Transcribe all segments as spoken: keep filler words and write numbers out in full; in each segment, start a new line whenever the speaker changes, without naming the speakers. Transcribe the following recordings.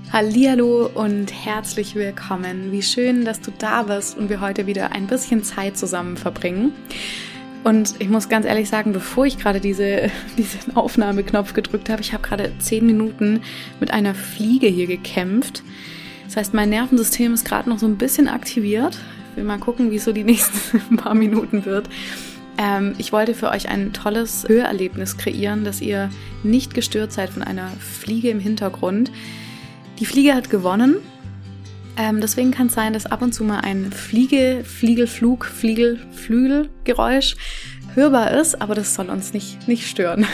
Hallihallo und herzlich willkommen. Wie schön, dass du da bist und wir heute wieder ein bisschen Zeit zusammen verbringen. Und ich muss ganz ehrlich sagen, bevor ich gerade diese, diesen Aufnahmeknopf gedrückt habe, ich habe gerade zehn Minuten mit einer Fliege hier gekämpft. Das heißt, mein Nervensystem ist gerade noch so ein bisschen aktiviert. Ich will mal gucken, wie es so die nächsten paar Minuten wird. Ähm, ich wollte für euch ein tolles Hörerlebnis kreieren, dass ihr nicht gestört seid von einer Fliege im Hintergrund. Die Fliege hat gewonnen, ähm, deswegen kann es sein, dass ab und zu mal ein Fliege, Fliegelflug, Fliegel, Flügelgeräusch hörbar ist, aber das soll uns nicht, nicht stören.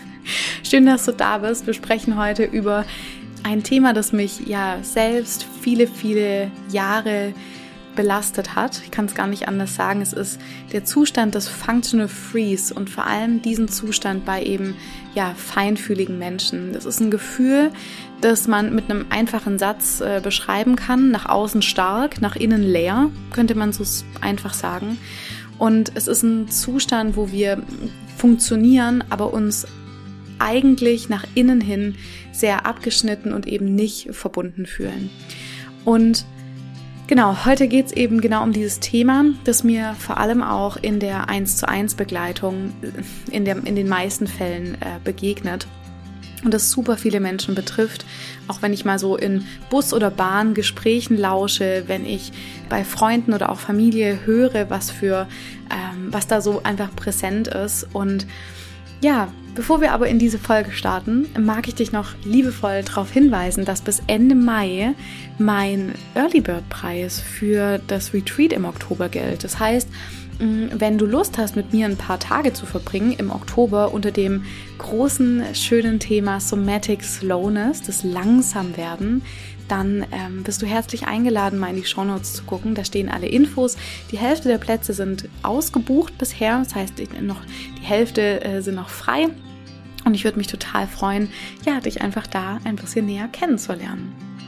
Schön, dass du da bist. Wir sprechen heute über ein Thema, das mich ja selbst viele, viele Jahre belastet hat. Ich kann es gar nicht anders sagen. Es ist der Zustand des Functional Freeze und vor allem diesen Zustand bei eben ja feinfühligen Menschen. Das ist ein Gefühl, das man mit einem einfachen Satz äh, beschreiben kann. Nach außen stark, nach innen leer, könnte man so einfach sagen. Und es ist ein Zustand, wo wir funktionieren, aber uns eigentlich nach innen hin sehr abgeschnitten und eben nicht verbunden fühlen. Und Genau, heute geht es eben genau um dieses Thema, das mir vor allem auch in der eins zu eins Begleitung in, der, in den meisten Fällen äh, begegnet und das super viele Menschen betrifft, auch wenn ich mal so in Bus- oder Bahn Gesprächen lausche, wenn ich bei Freunden oder auch Familie höre, was für, ähm, was da so einfach präsent ist. Und ja, bevor wir aber in diese Folge starten, mag ich dich noch liebevoll darauf hinweisen, dass bis Ende Mai mein Early Bird Preis für das Retreat im Oktober gilt. Das heißt, wenn du Lust hast, mit mir ein paar Tage zu verbringen im Oktober unter dem großen, schönen Thema Somatic Slowness, das Langsamwerden, dann ähm, bist du herzlich eingeladen, mal in die Shownotes zu gucken. Da stehen alle Infos. Die Hälfte der Plätze sind ausgebucht bisher. Das heißt, noch, die Hälfte äh, sind noch frei. Und ich würde mich total freuen, ja, dich einfach da ein bisschen näher kennenzulernen.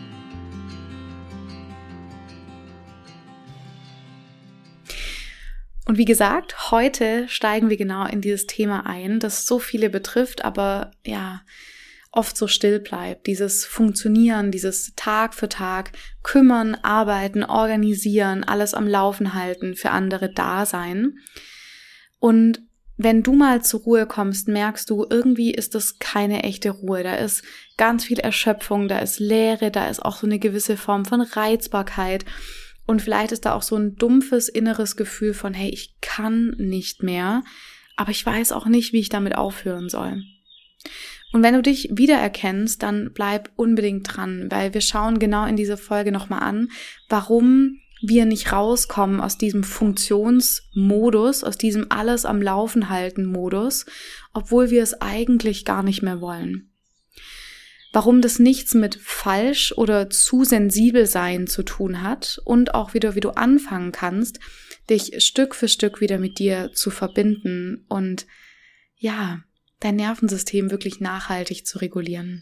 Und wie gesagt, heute steigen wir genau in dieses Thema ein, das so viele betrifft, aber ja, oft so still bleibt. Dieses Funktionieren, dieses Tag für Tag kümmern, arbeiten, organisieren, alles am Laufen halten, für andere da sein. Und wenn du mal zur Ruhe kommst, merkst du, irgendwie ist das keine echte Ruhe. Da ist ganz viel Erschöpfung, da ist Leere, da ist auch so eine gewisse Form von Reizbarkeit. Und vielleicht ist da auch so ein dumpfes inneres Gefühl von, hey, ich kann nicht mehr, aber ich weiß auch nicht, wie ich damit aufhören soll. Und wenn du dich wiedererkennst, dann bleib unbedingt dran, weil wir schauen genau in dieser Folge nochmal an, warum wir nicht rauskommen aus diesem Funktionsmodus, aus diesem alles am Laufen halten Modus, obwohl wir es eigentlich gar nicht mehr wollen. Warum das nichts mit falsch oder zu sensibel sein zu tun hat und auch wieder, wie du anfangen kannst, dich Stück für Stück wieder mit dir zu verbinden und ja, dein Nervensystem wirklich nachhaltig zu regulieren.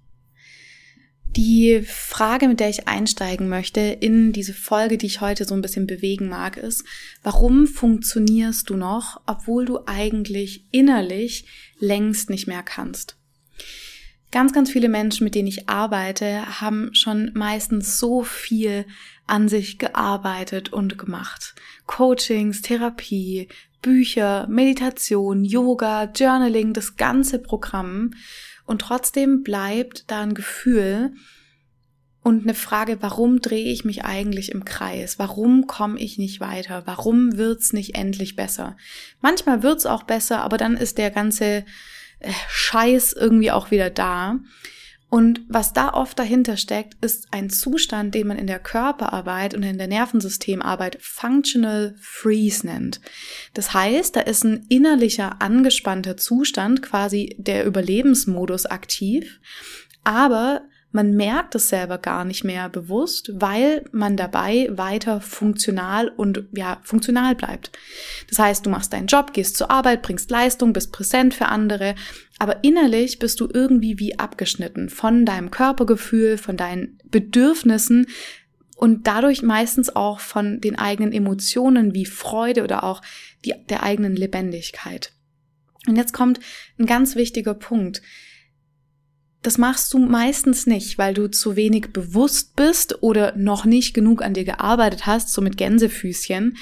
Die Frage, mit der ich einsteigen möchte in diese Folge, die ich heute so ein bisschen bewegen mag, ist, warum funktionierst du noch, obwohl du eigentlich innerlich längst nicht mehr kannst? Ganz, ganz viele Menschen, mit denen ich arbeite, haben schon meistens so viel an sich gearbeitet und gemacht. Coachings, Therapie, Bücher, Meditation, Yoga, Journaling, das ganze Programm. Und trotzdem bleibt da ein Gefühl und eine Frage, warum drehe ich mich eigentlich im Kreis? Warum komme ich nicht weiter? Warum wird's nicht endlich besser? Manchmal wird's auch besser, aber dann ist der ganze Scheiß irgendwie auch wieder da. Und was da oft dahinter steckt, ist ein Zustand, den man in der Körperarbeit und in der Nervensystemarbeit Functional Freeze nennt. Das heißt, da ist ein innerlicher angespannter Zustand, quasi der Überlebensmodus aktiv, aber man merkt es selber gar nicht mehr bewusst, weil man dabei weiter funktional und ja, funktional bleibt. Das heißt, du machst deinen Job, gehst zur Arbeit, bringst Leistung, bist präsent für andere, aber innerlich bist du irgendwie wie abgeschnitten von deinem Körpergefühl, von deinen Bedürfnissen und dadurch meistens auch von den eigenen Emotionen wie Freude oder auch die, der eigenen Lebendigkeit. Und jetzt kommt ein ganz wichtiger Punkt. das machst du meistens nicht, weil du zu wenig bewusst bist oder noch nicht genug an dir gearbeitet hast, so mit Gänsefüßchen.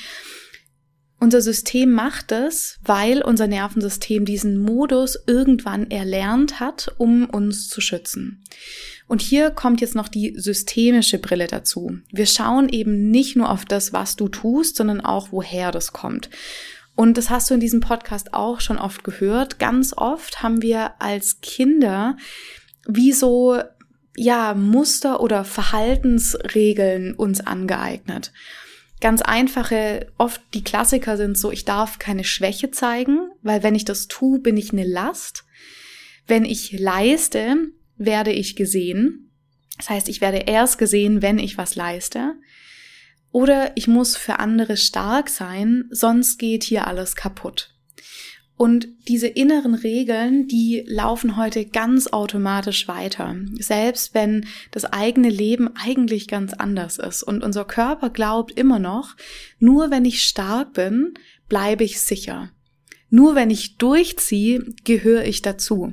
Unser System macht es, weil unser Nervensystem diesen Modus irgendwann erlernt hat, um uns zu schützen. Und hier kommt jetzt noch die systemische Brille dazu. Wir schauen eben nicht nur auf das, was du tust, sondern auch, woher das kommt. Und das hast du in diesem Podcast auch schon oft gehört. Ganz oft haben wir als Kinder wie so, ja, Muster oder Verhaltensregeln uns angeeignet. Ganz einfache, oft die Klassiker sind so, ich darf keine Schwäche zeigen, weil wenn ich das tue, bin ich eine Last. Wenn ich leiste, werde ich gesehen. Das heißt, ich werde erst gesehen, wenn ich was leiste. Oder ich muss für andere stark sein, sonst geht hier alles kaputt. Und diese inneren Regeln, die laufen heute ganz automatisch weiter, selbst wenn das eigene Leben eigentlich ganz anders ist. Und unser Körper glaubt immer noch, nur wenn ich stark bin, bleibe ich sicher. Nur wenn ich durchziehe, gehöre ich dazu.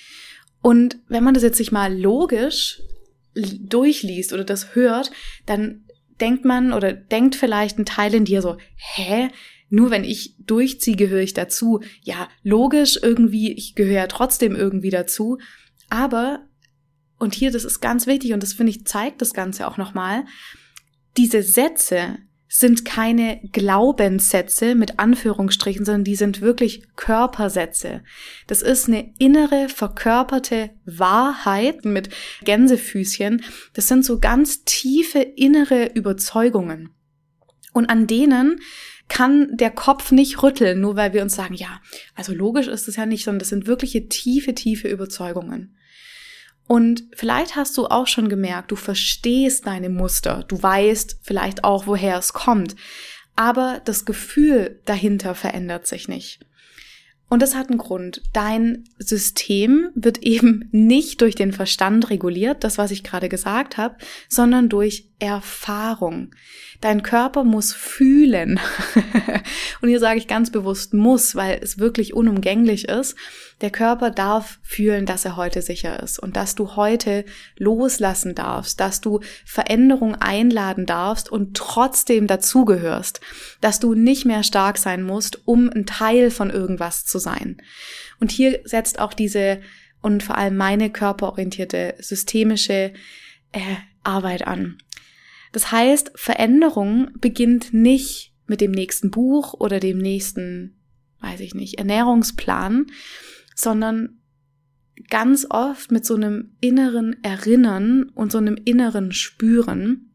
Und wenn man das jetzt sich mal logisch durchliest oder das hört, dann denkt man oder denkt vielleicht ein Teil in dir so, hä? Nur wenn ich durchziehe, gehöre ich dazu. Ja, logisch irgendwie, ich gehöre ja trotzdem irgendwie dazu. Aber, und hier, das ist ganz wichtig und das finde ich, zeigt das Ganze auch nochmal, diese Sätze sind keine Glaubenssätze mit Anführungsstrichen, sondern die sind wirklich Körpersätze. Das ist eine innere, verkörperte Wahrheit mit Gänsefüßchen. Das sind so ganz tiefe innere Überzeugungen. Und an denen kann der Kopf nicht rütteln, nur weil wir uns sagen, ja, also logisch ist es ja nicht, sondern das sind wirkliche tiefe, tiefe Überzeugungen. Und vielleicht hast du auch schon gemerkt, du verstehst deine Muster, du weißt vielleicht auch, woher es kommt, aber das Gefühl dahinter verändert sich nicht. Und das hat einen Grund. Dein System wird eben nicht durch den Verstand reguliert, das, was ich gerade gesagt habe, sondern durch Erfahrung. Dein Körper muss fühlen. Und hier sage ich ganz bewusst muss, weil es wirklich unumgänglich ist. Der Körper darf fühlen, dass er heute sicher ist und dass du heute loslassen darfst, dass du Veränderung einladen darfst und trotzdem dazugehörst, dass du nicht mehr stark sein musst, um ein Teil von irgendwas zu sein. Und hier setzt auch diese und vor allem meine körperorientierte systemische äh, Arbeit an. Das heißt, Veränderung beginnt nicht mit dem nächsten Buch oder dem nächsten, weiß ich nicht, Ernährungsplan, sondern ganz oft mit so einem inneren Erinnern und so einem inneren Spüren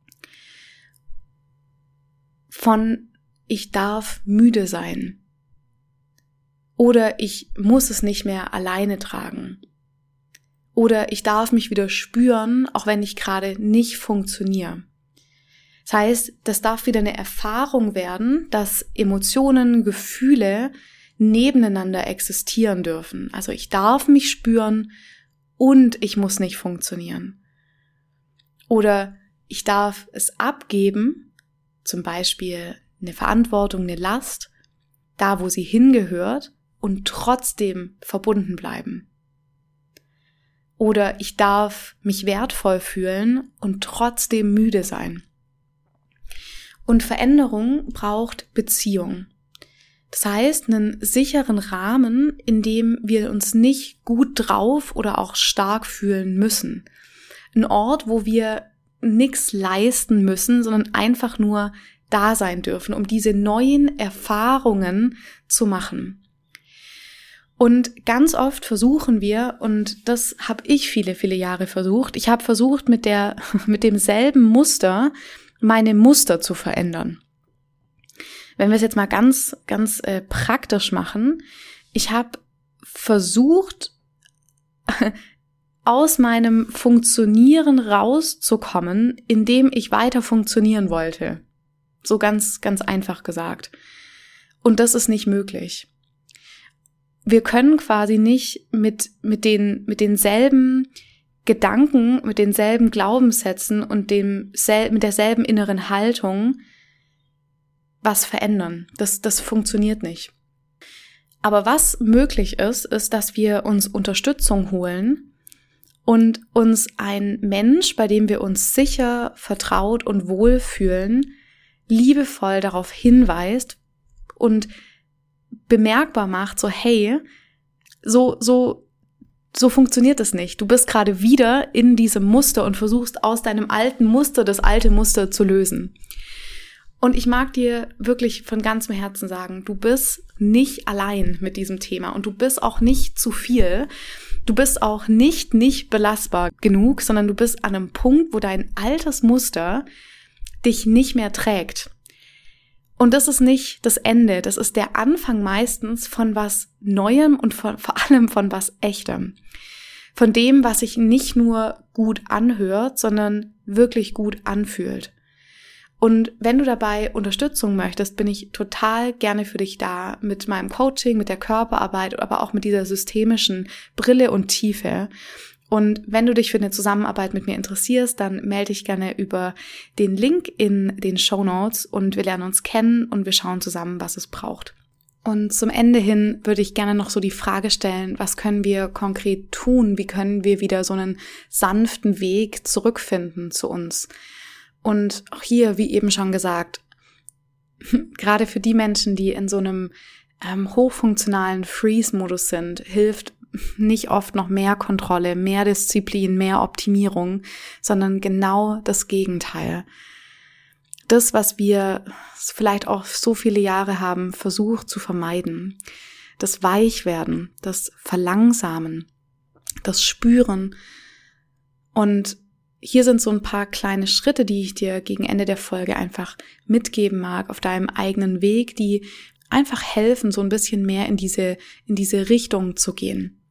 von ich darf müde sein oder ich muss es nicht mehr alleine tragen. Oder ich darf mich wieder spüren, auch wenn ich gerade nicht funktioniere. Das heißt, das darf wieder eine Erfahrung werden, dass Emotionen, Gefühle nebeneinander existieren dürfen. Also ich darf mich spüren und ich muss nicht funktionieren. Oder ich darf es abgeben, zum Beispiel eine Verantwortung, eine Last, da wo sie hingehört und trotzdem verbunden bleiben. Oder ich darf mich wertvoll fühlen und trotzdem müde sein. Und Veränderung braucht Beziehung. Das heißt, einen sicheren Rahmen, in dem wir uns nicht gut drauf oder auch stark fühlen müssen. Ein Ort, wo wir nichts leisten müssen, sondern einfach nur da sein dürfen, um diese neuen Erfahrungen zu machen. Und ganz oft versuchen wir, und das habe ich viele, viele Jahre versucht, ich habe versucht, mit der, mit demselben Muster meine Muster zu verändern. Wenn wir es jetzt mal ganz, ganz äh, praktisch machen, ich habe versucht, aus meinem Funktionieren rauszukommen, indem ich weiter funktionieren wollte. So ganz, ganz einfach gesagt. Und das ist nicht möglich. Wir können quasi nicht mit, mit den, mit denselben Gedanken, mit denselben Glaubenssätzen und dem, mit derselben inneren Haltung was verändern. Das, das funktioniert nicht. Aber was möglich ist, ist, dass wir uns Unterstützung holen und uns ein Mensch, bei dem wir uns sicher, vertraut und wohlfühlen, liebevoll darauf hinweist und bemerkbar macht, so hey, so, so, so funktioniert es nicht. Du bist gerade wieder in diesem Muster und versuchst aus deinem alten Muster das alte Muster zu lösen. Und ich mag dir wirklich von ganzem Herzen sagen, du bist nicht allein mit diesem Thema und du bist auch nicht zu viel. Du bist auch nicht nicht belastbar genug, sondern du bist an einem Punkt, wo dein altes Muster dich nicht mehr trägt. Und das ist nicht das Ende, das ist der Anfang meistens von was Neuem und von, vor allem von was Echtem. Von dem, was sich nicht nur gut anhört, sondern wirklich gut anfühlt. Und wenn du dabei Unterstützung möchtest, bin ich total gerne für dich da mit meinem Coaching, mit der Körperarbeit, aber auch mit dieser systemischen Brille und Tiefe. Und wenn du dich für eine Zusammenarbeit mit mir interessierst, dann melde dich gerne über den Link in den Shownotes und wir lernen uns kennen und wir schauen zusammen, was es braucht. Und zum Ende hin würde ich gerne noch so die Frage stellen, was können wir konkret tun? Wie können wir wieder so einen sanften Weg zurückfinden zu uns? Und auch hier, wie eben schon gesagt, gerade für die Menschen, die in so einem ähm, hochfunktionalen Freeze-Modus sind, hilft nicht oft noch mehr Kontrolle, mehr Disziplin, mehr Optimierung, sondern genau das Gegenteil. Das, was wir vielleicht auch so viele Jahre haben versucht zu vermeiden, das Weichwerden, das Verlangsamen, das Spüren. Und hier sind so ein paar kleine Schritte, die ich dir gegen Ende der Folge einfach mitgeben mag auf deinem eigenen Weg, die einfach helfen, so ein bisschen mehr in diese, in diese Richtung zu gehen.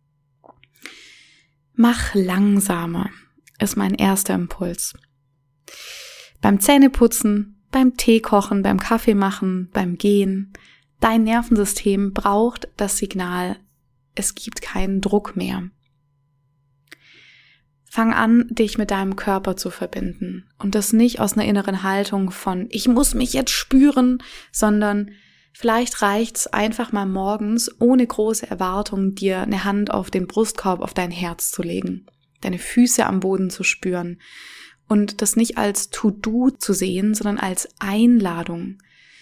Mach langsamer, ist mein erster Impuls. Beim Zähneputzen, beim Tee kochen, beim Kaffee machen, beim Gehen. Dein Nervensystem braucht das Signal, es gibt keinen Druck mehr. Fang an, dich mit deinem Körper zu verbinden und das nicht aus einer inneren Haltung von ich muss mich jetzt spüren, sondern vielleicht reicht's einfach mal morgens ohne große Erwartung, dir eine Hand auf den Brustkorb, auf dein Herz zu legen, deine Füße am Boden zu spüren und das nicht als To-Do zu sehen, sondern als Einladung.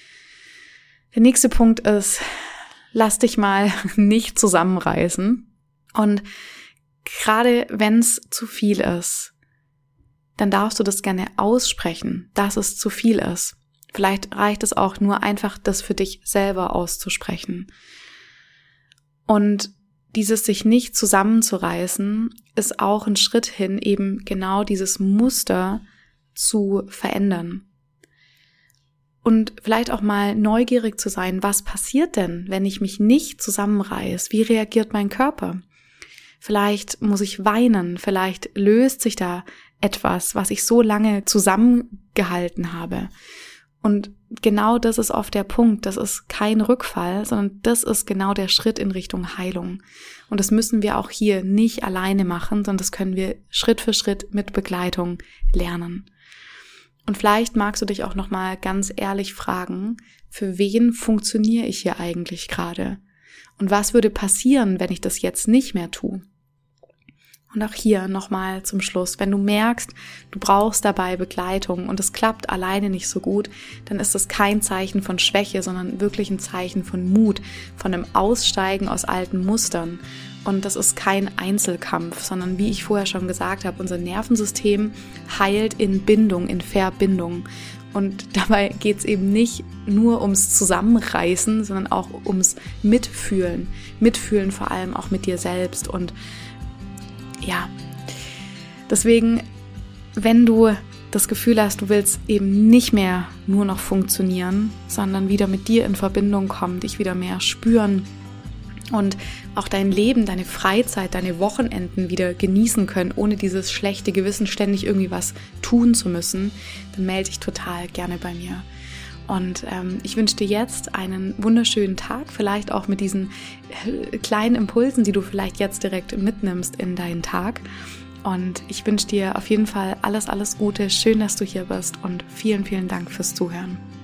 Der nächste Punkt ist, lass dich mal nicht zusammenreißen und gerade wenn es zu viel ist, dann darfst du das gerne aussprechen, dass es zu viel ist. Vielleicht reicht es auch nur einfach, das für dich selber auszusprechen. Und dieses sich nicht zusammenzureißen, ist auch ein Schritt hin, eben genau dieses Muster zu verändern. Und vielleicht auch mal neugierig zu sein, was passiert denn, wenn ich mich nicht zusammenreiße? Wie reagiert mein Körper? Vielleicht muss ich weinen, vielleicht löst sich da etwas, was ich so lange zusammengehalten habe. Und genau das ist oft der Punkt, das ist kein Rückfall, sondern das ist genau der Schritt in Richtung Heilung. Und das müssen wir auch hier nicht alleine machen, sondern das können wir Schritt für Schritt mit Begleitung lernen. Und vielleicht magst du dich auch nochmal ganz ehrlich fragen, für wen funktioniere ich hier eigentlich gerade? Und was würde passieren, wenn ich das jetzt nicht mehr tue? Und auch hier nochmal zum Schluss, wenn du merkst, du brauchst dabei Begleitung und es klappt alleine nicht so gut, dann ist das kein Zeichen von Schwäche, sondern wirklich ein Zeichen von Mut, von einem Aussteigen aus alten Mustern. Und das ist kein Einzelkampf, sondern wie ich vorher schon gesagt habe, unser Nervensystem heilt in Bindung, in Verbindung. Und dabei geht es eben nicht nur ums Zusammenreißen, sondern auch ums Mitfühlen. Mitfühlen vor allem auch mit dir selbst. Und ja, deswegen, wenn du das Gefühl hast, du willst eben nicht mehr nur noch funktionieren, sondern wieder mit dir in Verbindung kommen, dich wieder mehr spüren und auch dein Leben, deine Freizeit, deine Wochenenden wieder genießen können, ohne dieses schlechte Gewissen, ständig irgendwie was tun zu müssen, dann melde dich total gerne bei mir. Und ähm, ich wünsche dir jetzt einen wunderschönen Tag, vielleicht auch mit diesen äh, kleinen Impulsen, die du vielleicht jetzt direkt mitnimmst in deinen Tag. Und ich wünsche dir auf jeden Fall alles, alles Gute. Schön, dass du hier bist und vielen, vielen Dank fürs Zuhören.